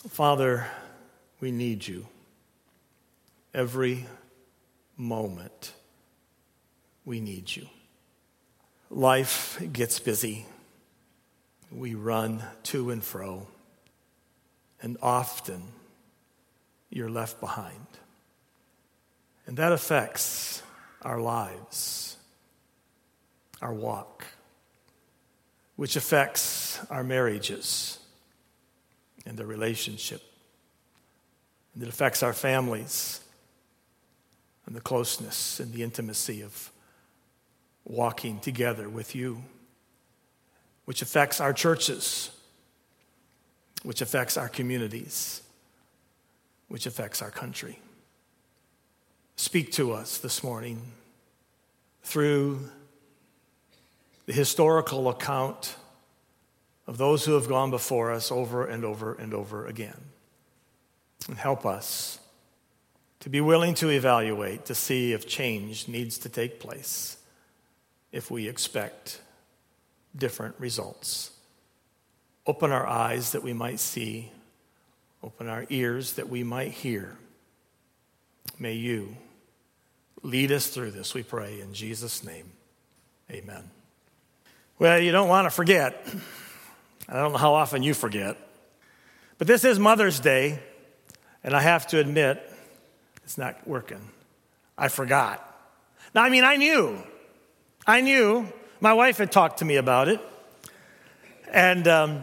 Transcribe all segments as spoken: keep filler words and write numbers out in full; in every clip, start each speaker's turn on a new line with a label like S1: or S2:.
S1: Father, we need you. Every moment, we need you. Life gets busy. We run to and fro, and often you're left behind. And that affects our lives, our walk, which affects our marriages and the relationship. And it affects our families and the closeness and the intimacy of walking together with you, which affects our churches, which affects our communities, which affects our country. Speak to us this morning through the historical account of those who have gone before us over and over and over again. And help us to be willing to evaluate, to see if change needs to take place, if we expect different results. Open our eyes that we might see, open our ears that we might hear. May you lead us through this, we pray, in Jesus' name. Amen. Well, you don't want to forget. I don't know how often you forget. But this is Mother's Day, and I have to admit, it's not working. I forgot. Now, I mean, I knew. I knew. My wife had talked to me about it. And um,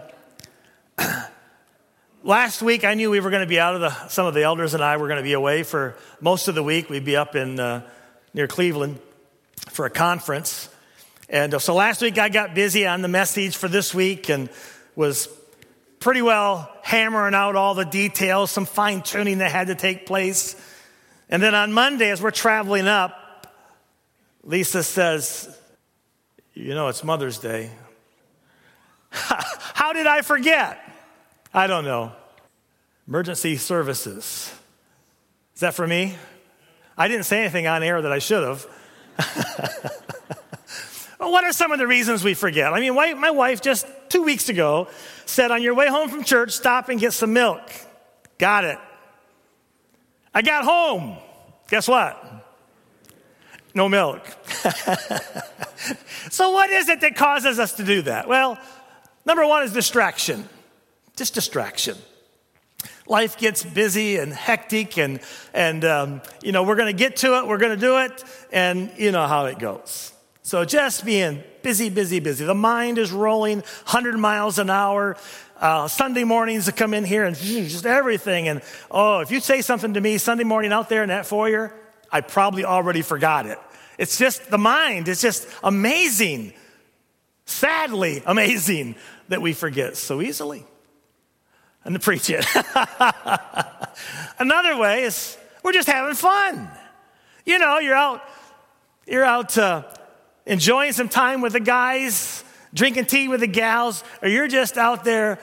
S1: last week, I knew we were going to be out of the, some of the elders and I were going to be away for most of the week. We'd be up in uh, near Cleveland for a conference. And so last week I got busy on the message for this week and was pretty well hammering out all the details, some fine-tuning that had to take place. And then on Monday, as we're traveling up, Lisa says, you know, it's Mother's Day. How did I forget? I don't know. Emergency services. Is that for me? I didn't say anything on air that I should have. Well, what are some of the reasons we forget? I mean, my wife just two weeks ago said, on your way home from church, stop and get some milk. Got it. I got home. Guess what? No milk. So what is it that causes us to do that? Well, number one is distraction. Just distraction. Life gets busy and hectic, and, and um, you know, we're going to get to it, we're going to do it, and you know how it goes. So just being busy, busy, busy. The mind is rolling one hundred miles an hour. Uh, Sunday mornings to come in here and just everything. And, oh, if you say something to me Sunday morning out there in that foyer, I probably already forgot it. It's just the mind. It's just amazing, sadly amazing that we forget so easily. And to preach it. Another way is we're just having fun. You know, you're out, you're out uh, enjoying some time with the guys, drinking tea with the gals, or you're just out there,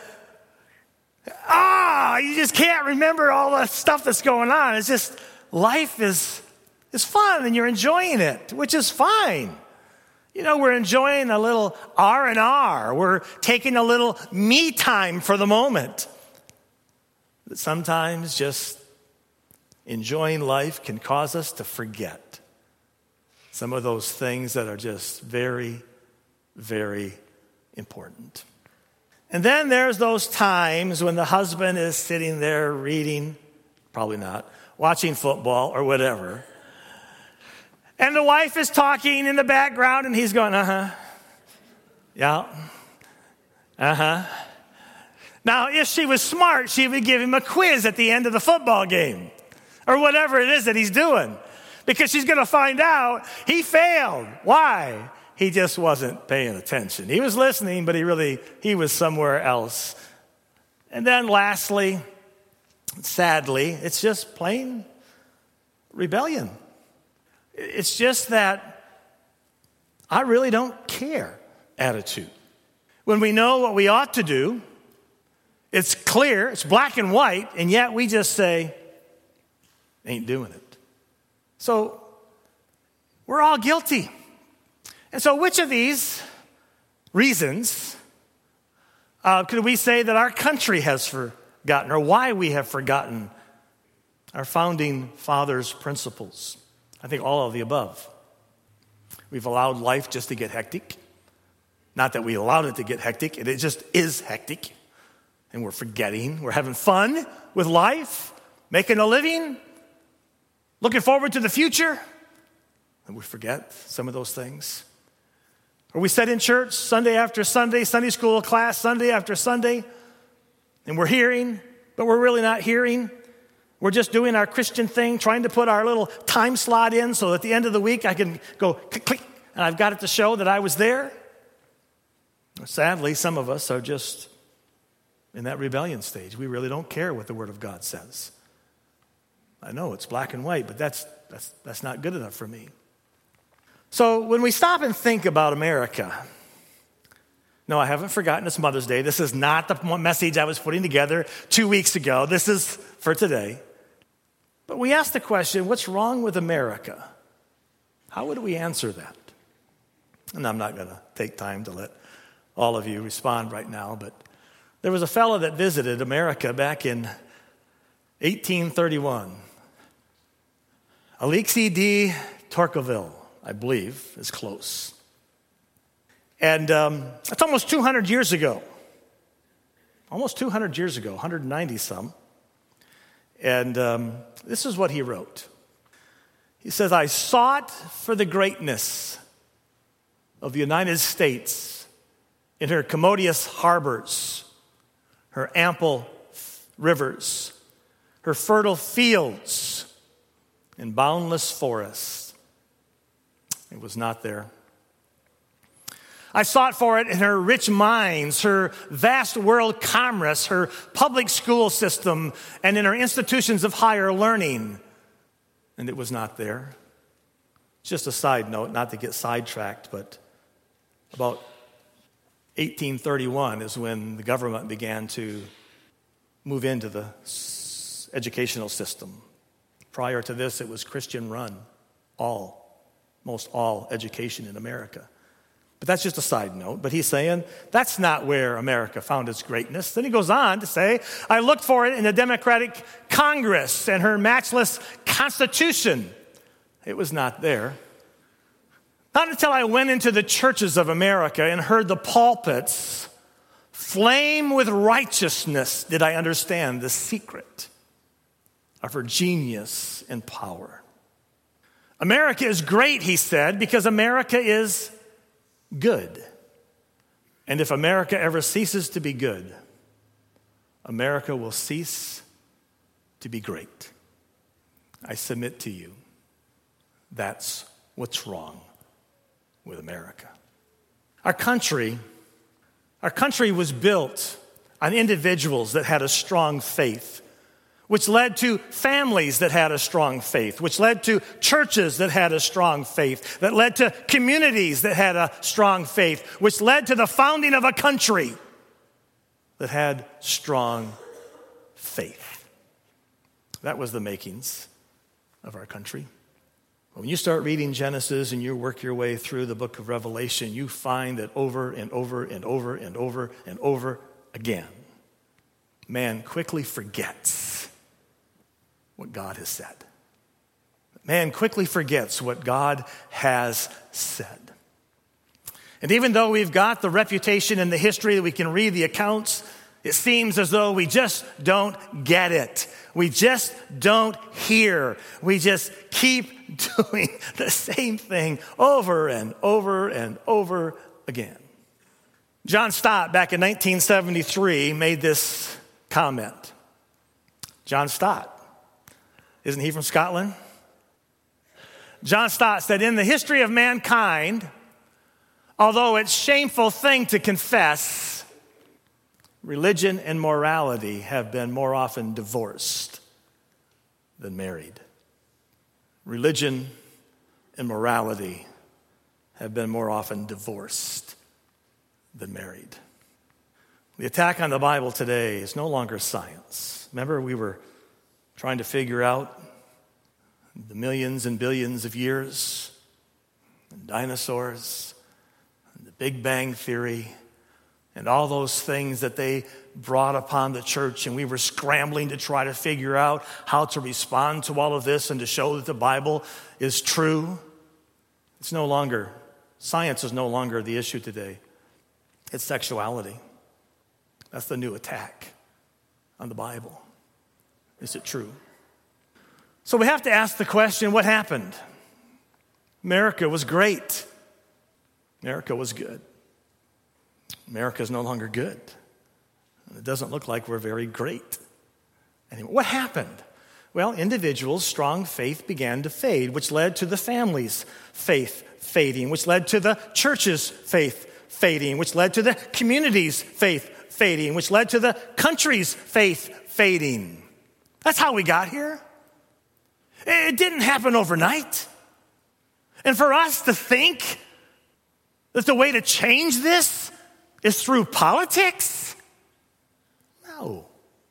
S1: ah, you just can't remember all the stuff that's going on. It's just, life is, is fun and you're enjoying it, which is fine. You know, we're enjoying a little R and R. We're taking a little me time for the moment. But sometimes just enjoying life can cause us to forget some of those things that are just very, very important. And then there's those times when the husband is sitting there reading, probably not, watching football or whatever. And the wife is talking in the background and he's going, uh-huh, yeah, uh-huh. Now, if she was smart, she would give him a quiz at the end of the football game or whatever it is that he's doing. Because she's going to find out he failed. Why? He just wasn't paying attention. He was listening, but he really, he was somewhere else. And then lastly, sadly, it's just plain rebellion. It's just that I really don't care attitude. When we know what we ought to do, it's clear, it's black and white, and yet we just say, ain't doing it. So we're all guilty. And so which of these reasons uh, could we say that our country has for, forgotten, or why we have forgotten our founding fathers' principles. I think all of the above. We've allowed life just to get hectic. Not that we allowed it to get hectic, it just is hectic. And we're forgetting, we're having fun with life, making a living, looking forward to the future. And we forget some of those things. Or we sit in church Sunday after Sunday, Sunday school class, Sunday after Sunday, and we're hearing, but we're really not hearing. We're just doing our Christian thing, trying to put our little time slot in so at the end of the week I can go click, click, and I've got it to show that I was there. Sadly, some of us are just in that rebellion stage. We really don't care what the Word of God says. I know it's black and white, but that's that's that's not good enough for me. So when we stop and think about America, no, I haven't forgotten it's Mother's Day. This is not the message I was putting together two weeks ago. This is for today. But we ask the question, what's wrong with America? How would we answer that? And I'm not going to take time to let all of you respond right now, but there was a fellow that visited America back in eighteen thirty-one. Alexis de Tocqueville, I believe, is close. And um, that's almost two hundred years ago. Almost two hundred years ago, one hundred ninety some. And um, this is what he wrote. He says, I sought for the greatness of the United States in her commodious harbors, her ample rivers, her fertile fields, and boundless forests. It was not there. I sought for it in her rich mines, her vast world commerce, her public school system, and in her institutions of higher learning. And it was not there. Just a side note, not to get sidetracked, but about eighteen thirty-one is when the government began to move into the educational system. Prior to this, it was Christian run, all, most all education in America. But that's just a side note. But he's saying that's not where America found its greatness. Then he goes on to say, I looked for it in the Democratic Congress and her matchless Constitution. It was not there. Not until I went into the churches of America and heard the pulpits flame with righteousness did I understand the secret of her genius and power. America is great, he said, because America is good. And if America ever ceases to be good, America will cease to be great. I submit to you, that's what's wrong with America. Our country, our country was built on individuals that had a strong faith, which led to families that had a strong faith, which led to churches that had a strong faith, that led to communities that had a strong faith, which led to the founding of a country that had strong faith. That was the makings of our country. When you start reading Genesis and you work your way through the book of Revelation, you find that over and over and over and over and over again, man quickly forgets what God has said. Man quickly forgets what God has said. And even though we've got the reputation and the history that we can read the accounts, it seems as though we just don't get it. We just don't hear. We just keep doing the same thing over and over and over again. John Stott, back in nineteen seventy-three, made this comment. John Stott. Isn't he from Scotland? John Stott said, in the history of mankind, although it's a shameful thing to confess, religion and morality have been more often divorced than married. Religion and morality have been more often divorced than married. The attack on the Bible today is no longer science. Remember, we were trying to figure out the millions and billions of years, and dinosaurs, and the Big Bang Theory, and all those things that they brought upon the church, and we were scrambling to try to figure out how to respond to all of this and to show that the Bible is true. It's no longer, science is no longer the issue today. It's sexuality. That's the new attack on the Bible. Is it true? So we have to ask the question, what happened? America was great. America was good. America is no longer good. It doesn't look like we're very great anymore. What happened? Well, individuals' strong faith began to fade, which led to the family's faith fading, which led to the church's faith fading, which led to the community's faith fading, which led to the country's faith fading. That's how we got here. It didn't happen overnight. And for us to think that the way to change this is through politics? No.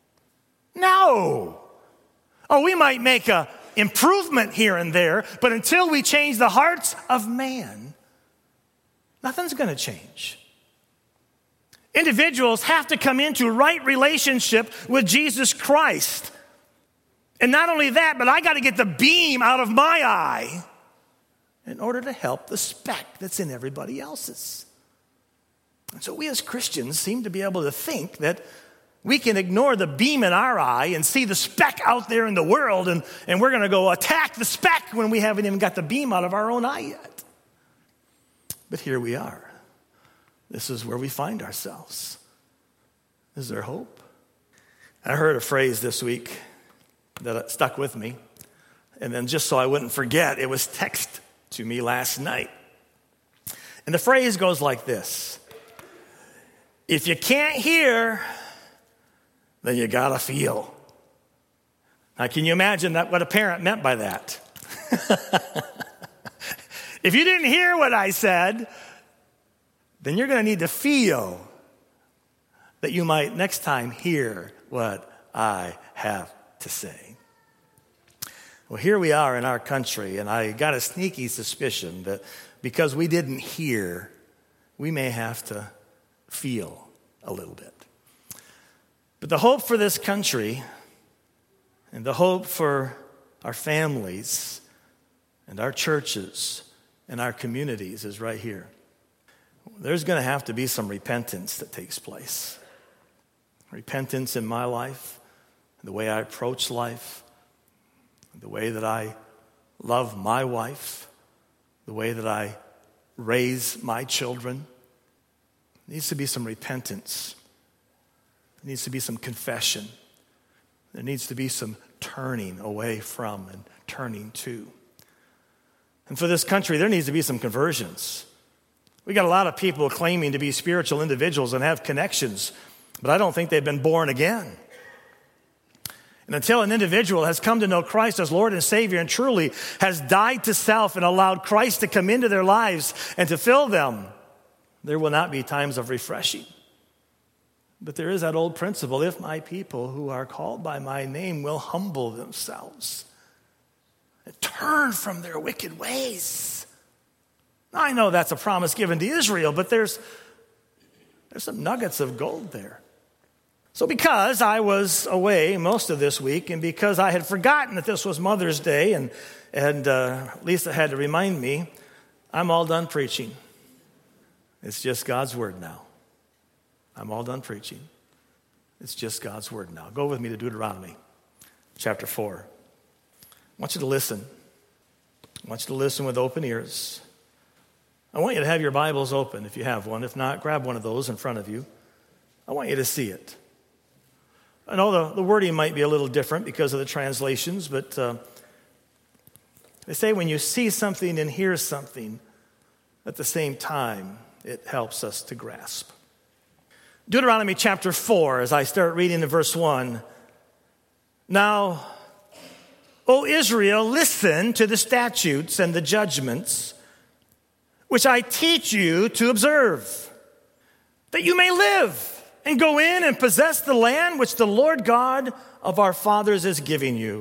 S1: No. Oh, we might make an improvement here and there, but until we change the hearts of man, nothing's going to change. Individuals have to come into right relationship with Jesus Christ. And not only that, but I got to get the beam out of my eye in order to help the speck that's in everybody else's. And so we as Christians seem to be able to think that we can ignore the beam in our eye and see the speck out there in the world, and, and we're going to go attack the speck when we haven't even got the beam out of our own eye yet. But here we are. This is where we find ourselves. Is there hope? I heard a phrase this week that stuck with me, and then just so I wouldn't forget, it was texted to me last night. And the phrase goes like this: if you can't hear, then you gotta feel. Now, can you imagine that, what a parent meant by that? If you didn't hear what I said, then you're gonna need to feel that you might next time hear what I have to say. Well, here we are in our country, and I got a sneaky suspicion that because we didn't hear, we may have to feel a little bit. But the hope for this country and the hope for our families and our churches and our communities is right here. There's going to have to be some repentance that takes place. Repentance in my life, the way I approach life, the way that I love my wife, the way that I raise my children. There needs to be some repentance. There needs to be some confession. There needs to be some turning away from and turning to. And for this country, there needs to be some conversions. We got a lot of people claiming to be spiritual individuals and have connections, but I don't think they've been born again. And until an individual has come to know Christ as Lord and Savior and truly has died to self and allowed Christ to come into their lives and to fill them, there will not be times of refreshing. But there is that old principle: if my people who are called by my name will humble themselves and turn from their wicked ways. Now, I know that's a promise given to Israel, but there's, there's some nuggets of gold there. So because I was away most of this week, and because I had forgotten that this was Mother's Day, and, and uh, Lisa had to remind me, I'm all done preaching. It's just God's word now. I'm all done preaching. It's just God's word now. Go with me to Deuteronomy chapter four. I want you to listen. I want you to listen with open ears. I want you to have your Bibles open if you have one. If not, grab one of those in front of you. I want you to see it. I know the, the wording might be a little different because of the translations, but uh, they say when you see something and hear something at the same time, it helps us to grasp. Deuteronomy chapter four, as I start reading in verse one. Now, O Israel, listen to the statutes and the judgments which I teach you to observe, that you may live and go in and possess the land which the Lord God of our fathers is giving you.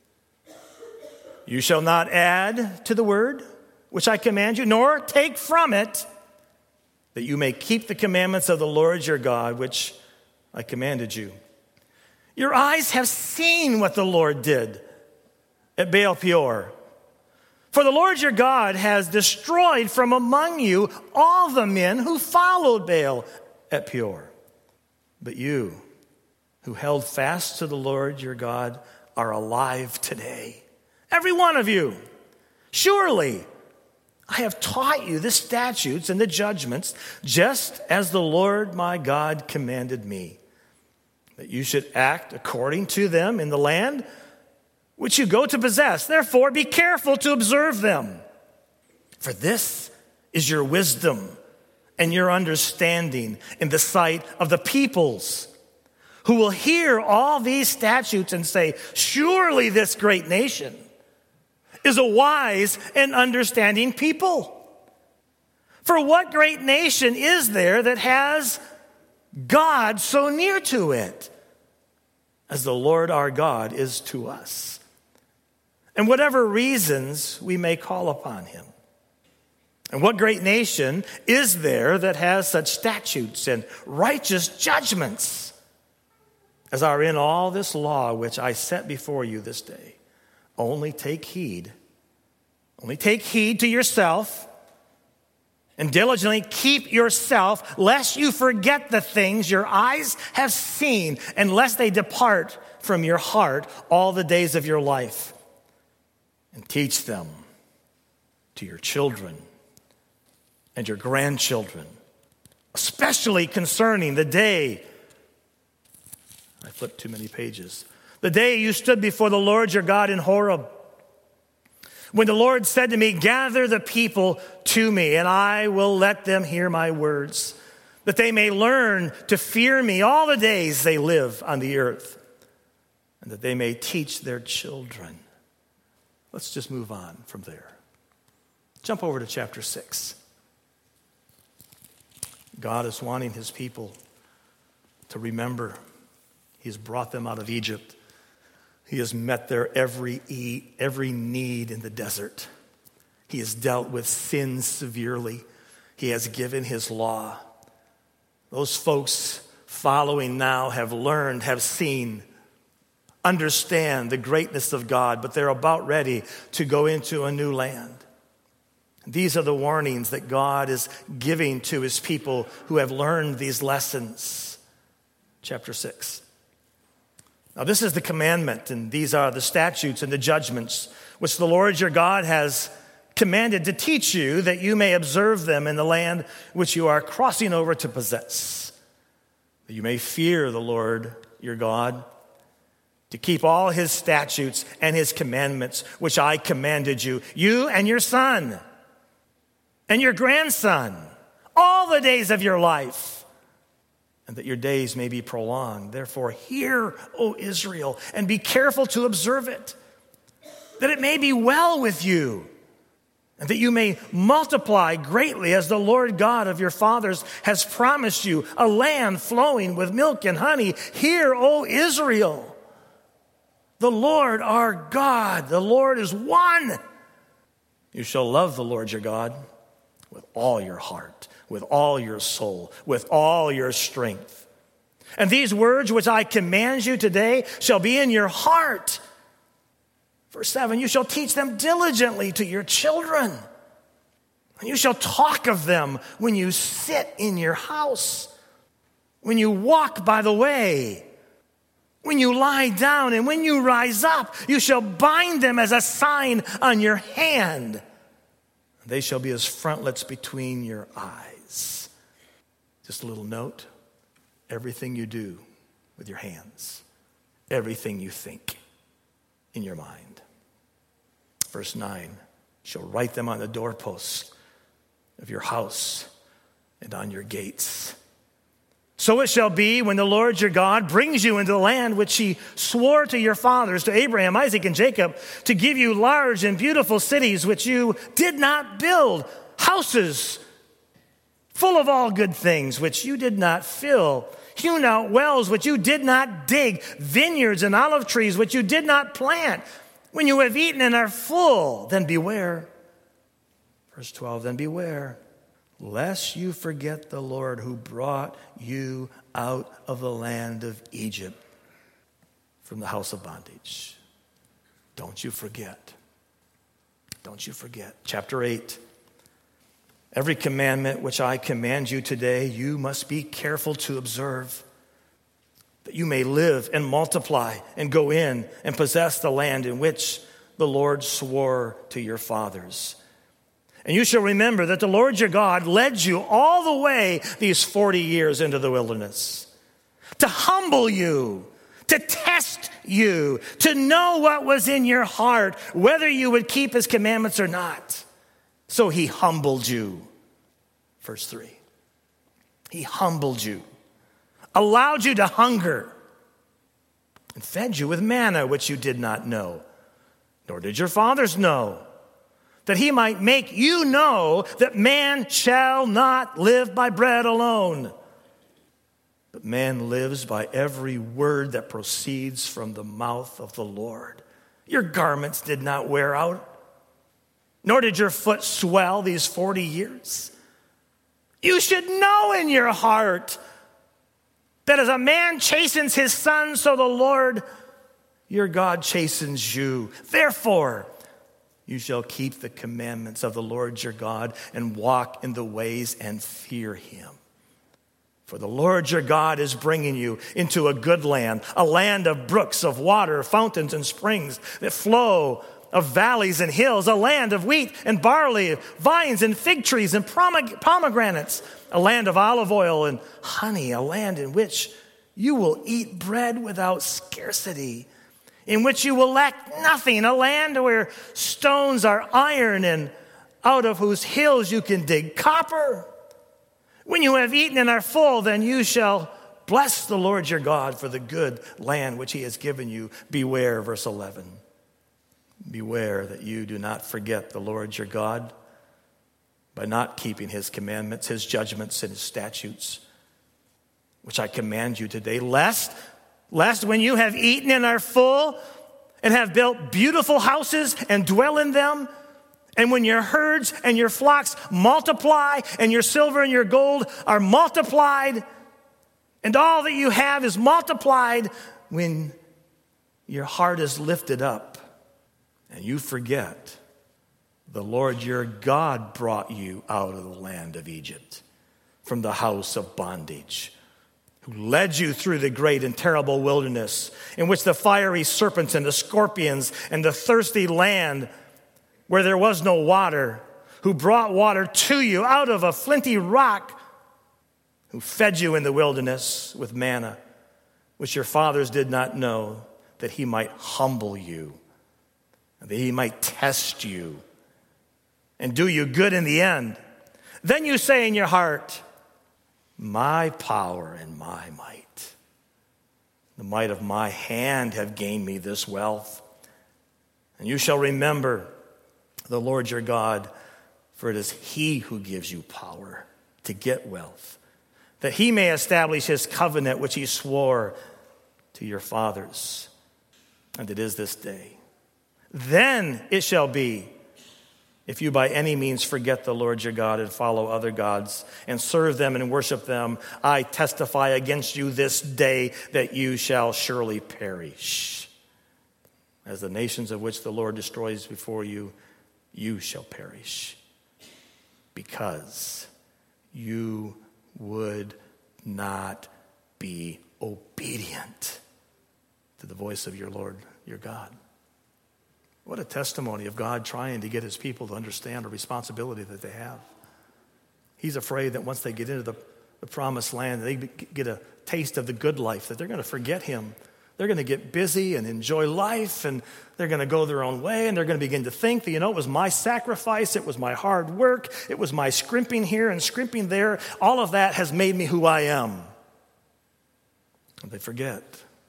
S1: You shall not add to the word which I command you, nor take from it, that you may keep the commandments of the Lord your God, which I commanded you. Your eyes have seen what the Lord did at Baal Peor. For the Lord your God has destroyed from among you all the men who followed Baal at Peor. But you, who held fast to the Lord your God, are alive today. Every one of you. Surely I have taught you the statutes and the judgments, just as the Lord my God commanded me, that you should act according to them in the land which you go to possess. Therefore, be careful to observe them. For this is your wisdom and your understanding in the sight of the peoples, who will hear all these statutes and say, surely this great nation is a wise and understanding people. For what great nation is there that has God so near to it as the Lord our God is to us? And whatever reasons we may call upon him. And what great nation is there that has such statutes and righteous judgments as are in all this law which I set before you this day? Only take heed. Only take heed to yourself and diligently keep yourself, lest you forget the things your eyes have seen, and lest they depart from your heart all the days of your life. And teach them to your children and your grandchildren, especially concerning the day, I flipped too many pages, the day you stood before the Lord your God in Horeb, when the Lord said to me, gather the people to me, and I will let them hear my words, that they may learn to fear me all the days they live on the earth, and that they may teach their children. Let's just move on from there. Jump over to chapter six. God is wanting his people to remember he's brought them out of Egypt. He has met their every e- every need in the desert. He has dealt with sin severely. He has given his law. Those folks following now have learned, have seen, understand the greatness of God, but they're about ready to go into a new land. These are the warnings that God is giving to his people who have learned these lessons. Chapter six. Now this is the commandment, and these are the statutes and the judgments which the Lord your God has commanded to teach you, that you may observe them in the land which you are crossing over to possess, that you may fear the Lord your God, to keep all his statutes and his commandments, which I commanded you, you and your son and your grandson, all the days of your life, and that your days may be prolonged. Therefore, hear, O Israel, and be careful to observe it, that it may be well with you, and that you may multiply greatly as the Lord God of your fathers has promised you, a land flowing with milk and honey. Hear, O Israel. The Lord our God, the Lord is one. You shall love the Lord your God with all your heart, with all your soul, with all your strength. And these words which I command you today shall be in your heart. Verse seven, you shall teach them diligently to your children. And you shall talk of them when you sit in your house, when you walk by the way, when you lie down, and when you rise up. You shall bind them as a sign on your hand. They shall be as frontlets between your eyes. Just a little note. Everything you do with your hands, everything you think in your mind. Verse nine, you shall write them on the doorposts of your house and on your gates. So it shall be when the Lord your God brings you into the land which he swore to your fathers, to Abraham, Isaac, and Jacob, to give you large and beautiful cities which you did not build, houses full of all good things which you did not fill, hewn out wells which you did not dig, vineyards and olive trees which you did not plant. When you have eaten and are full, then beware. Verse twelve, then beware, lest you forget the Lord who brought you out of the land of Egypt from the house of bondage. Don't you forget. Don't you forget. Chapter eight. Every commandment which I command you today, you must be careful to observe, that you may live and multiply and go in and possess the land in which the Lord swore to your fathers. And you shall remember that the Lord your God led you all the way these forty years into the wilderness to humble you, to test you, to know what was in your heart, whether you would keep his commandments or not. So he humbled you. Verse three. He humbled you, allowed you to hunger, and fed you with manna which you did not know, nor did your fathers know, that he might make you know that man shall not live by bread alone, but man lives by every word that proceeds from the mouth of the Lord. Your garments did not wear out, nor did your foot swell these forty years. You should know in your heart that as a man chastens his son, so the Lord your God chastens you. Therefore, you shall keep the commandments of the Lord your God and walk in the ways and fear him. For the Lord your God is bringing you into a good land, a land of brooks of water, fountains and springs that flow, of valleys and hills, a land of wheat and barley, vines and fig trees and pomegranates, a land of olive oil and honey, a land in which you will eat bread without scarcity, in which you will lack nothing, a land where stones are iron and out of whose hills you can dig copper. When you have eaten and are full, then you shall bless the Lord your God for the good land which he has given you. Beware, verse eleven. Beware that you do not forget the Lord your God by not keeping his commandments, his judgments, and his statutes, which I command you today, lest, lest when you have eaten and are full and have built beautiful houses and dwell in them, and when your herds and your flocks multiply and your silver and your gold are multiplied and all that you have is multiplied, when your heart is lifted up and you forget the Lord your God brought you out of the land of Egypt from the house of bondage, who led you through the great and terrible wilderness in which the fiery serpents and the scorpions and the thirsty land where there was no water, who brought water to you out of a flinty rock, who fed you in the wilderness with manna, which your fathers did not know, that he might humble you, and that he might test you and do you good in the end. Then you say in your heart, my power and my might, the might of my hand have gained me this wealth. And you shall remember the Lord your God, for it is he who gives you power to get wealth, that he may establish his covenant which he swore to your fathers. And it is this day. Then it shall be, if you by any means forget the Lord your God and follow other gods and serve them and worship them, I testify against you this day that you shall surely perish. As the nations of which the Lord destroys before you, you shall perish, because you would not be obedient to the voice of your Lord your God. What a testimony of God trying to get his people to understand the responsibility that they have. He's afraid that once they get into the, the promised land, they get a taste of the good life, that they're going to forget him. They're going to get busy and enjoy life, and they're going to go their own way, and they're going to begin to think that, you know, it was my sacrifice, it was my hard work, it was my scrimping here and scrimping there. All of that has made me who I am. And they forget.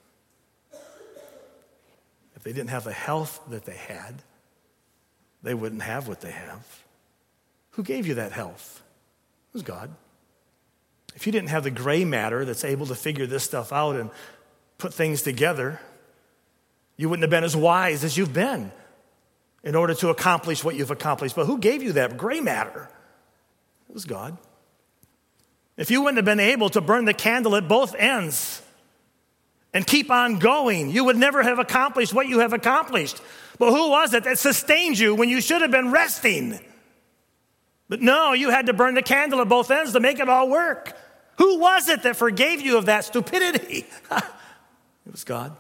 S1: If they didn't have the health that they had, they wouldn't have what they have. Who gave you that health? It was God. If you didn't have the gray matter that's able to figure this stuff out and put things together, you wouldn't have been as wise as you've been in order to accomplish what you've accomplished. But who gave you that gray matter? It was God. If you wouldn't have been able to burn the candle at both ends and keep on going, you would never have accomplished what you have accomplished. But who was it that sustained you when you should have been resting? But no, you had to burn the candle at both ends to make it all work. Who was it that forgave you of that stupidity? It was God.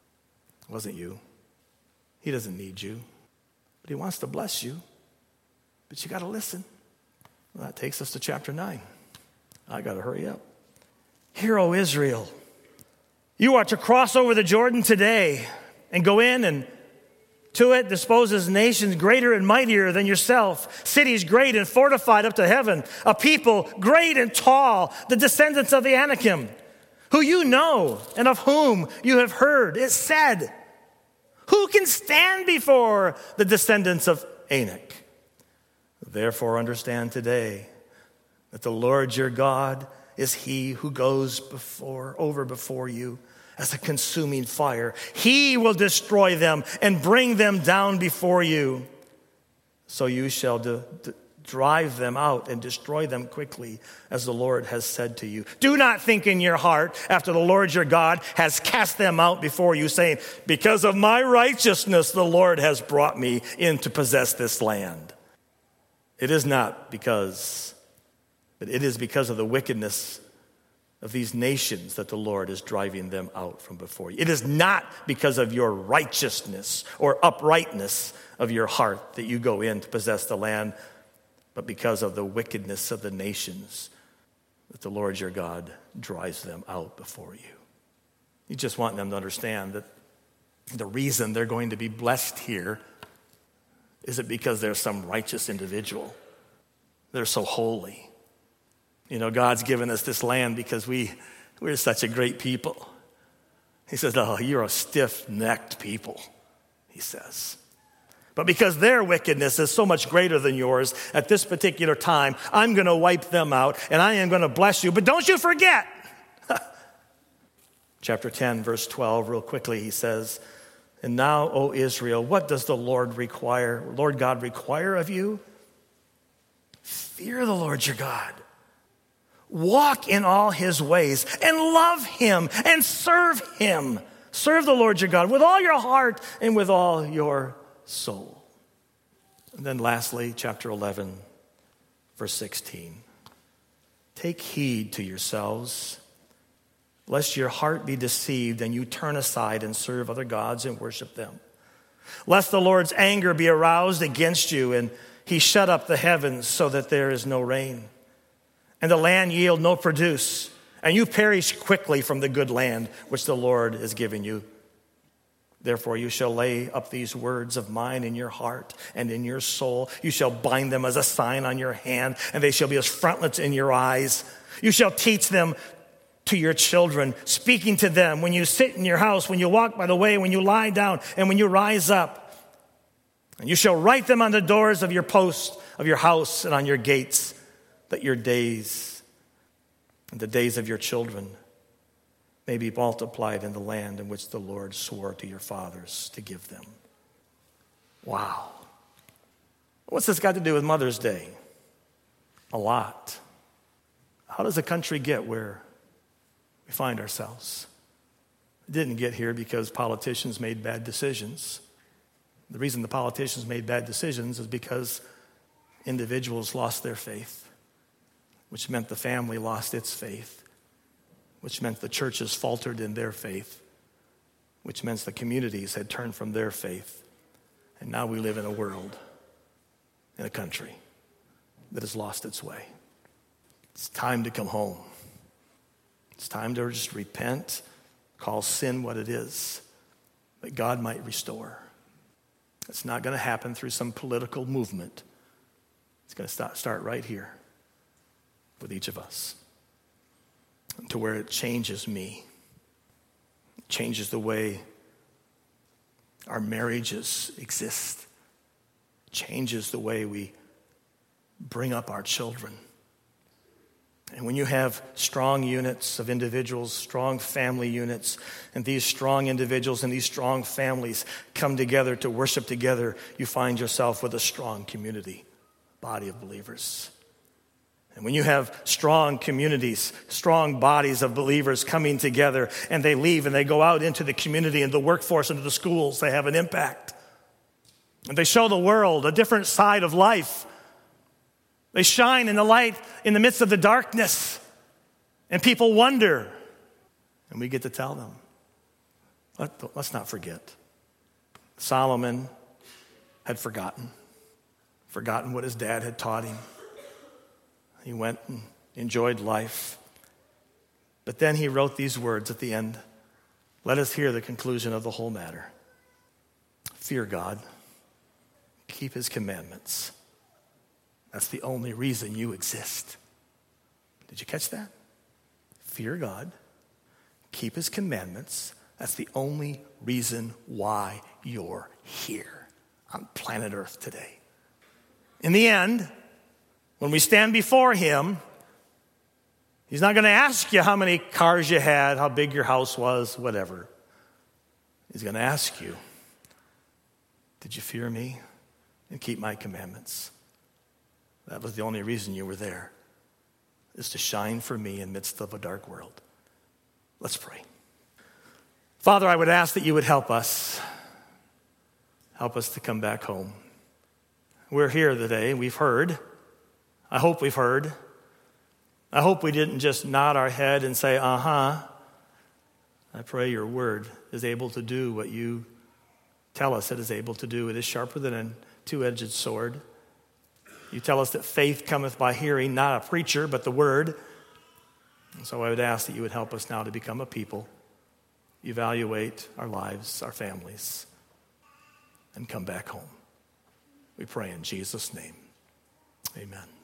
S1: It wasn't you. He doesn't need you, but he wants to bless you. But you got to listen. Well, that takes us to chapter nine. I got to hurry up. Hear, O Israel, you are to cross over the Jordan today and go in, and to it disposes nations greater and mightier than yourself, cities great and fortified up to heaven, a people great and tall, the descendants of the Anakim, who you know and of whom you have heard. It said, who can stand before the descendants of Anak? Therefore understand today that the Lord your God is he who goes before, over before you as a consuming fire. He will destroy them and bring them down before you. So you shall de- de- drive them out and destroy them quickly, as the Lord has said to you. Do not think in your heart after the Lord your God has cast them out before you, saying, because of my righteousness the Lord has brought me in to possess this land. It is not because, but it is because of the wickedness of these nations that the Lord is driving them out from before you. It is not because of your righteousness or uprightness of your heart that you go in to possess the land, but because of the wickedness of the nations that the Lord your God drives them out before you. You just want them to understand that the reason they're going to be blessed here isn't because they're some righteous individual. They're so holy. You know, God's given us this land because we, we're such a great people. He says, oh, you're a stiff-necked people, he says. But because their wickedness is so much greater than yours at this particular time, I'm going to wipe them out, and I am going to bless you. But don't you forget. Chapter ten, verse twelve, real quickly, he says, and now, O Israel, what does the Lord require, Lord God require of you? Fear the Lord your God. Walk in all his ways and love him and serve him. Serve the Lord your God with all your heart and with all your soul. And then lastly, chapter eleven, verse sixteen. Take heed to yourselves, lest your heart be deceived and you turn aside and serve other gods and worship them. Lest the Lord's anger be aroused against you and he shut up the heavens so that there is no rain, and the land yield no produce, and you perish quickly from the good land which the Lord has given you. Therefore you shall lay up these words of mine in your heart and in your soul. You shall bind them as a sign on your hand, and they shall be as frontlets in your eyes. You shall teach them to your children, speaking to them when you sit in your house, when you walk by the way, when you lie down, and when you rise up. And you shall write them on the doors of your posts of your house and on your gates, that your days and the days of your children may be multiplied in the land in which the Lord swore to your fathers to give them. Wow. What's this got to do with Mother's Day? A lot. How does a country get where we find ourselves? It didn't get here because politicians made bad decisions. The reason the politicians made bad decisions is because individuals lost their faith, which meant the family lost its faith, which meant the churches faltered in their faith, which meant the communities had turned from their faith. And now we live in a world, in a country that has lost its way. It's time to come home. It's time to just repent, call sin what it is, that God might restore. It's not going to happen through some political movement. It's going to start right here with each of us, to where it changes me. It changes the way our marriages exist. It changes the way we bring up our children. And when you have strong units of individuals, strong family units, and these strong individuals and these strong families come together to worship together, you find yourself with a strong community, body of believers. And when you have strong communities, strong bodies of believers coming together, and they leave and they go out into the community and the workforce, into the schools, they have an impact. And they show the world a different side of life. They shine in the light in the midst of the darkness. And people wonder. And we get to tell them. Let, let's not forget. Solomon had forgotten. Forgotten what his dad had taught him. He went and enjoyed life. But then he wrote these words at the end. Let us hear the conclusion of the whole matter. Fear God. Keep his commandments. That's the only reason you exist. Did you catch that? Fear God. Keep his commandments. That's the only reason why you're here on planet Earth today. In the end, when we stand before him, he's not going to ask you how many cars you had, how big your house was, whatever. He's going to ask you, did you fear me and keep my commandments? That was the only reason you were there, is to shine for me in the midst of a dark world. Let's pray. Father, I would ask that you would help us. Help us to come back home. We're here today. We've heard. I hope we've heard. I hope we didn't just nod our head and say, uh-huh. I pray your word is able to do what you tell us it is able to do. It is sharper than a two-edged sword. You tell us that faith cometh by hearing, not a preacher, but the word. And so I would ask that you would help us now to become a people, evaluate our lives, our families, and come back home. We pray in Jesus' name. Amen.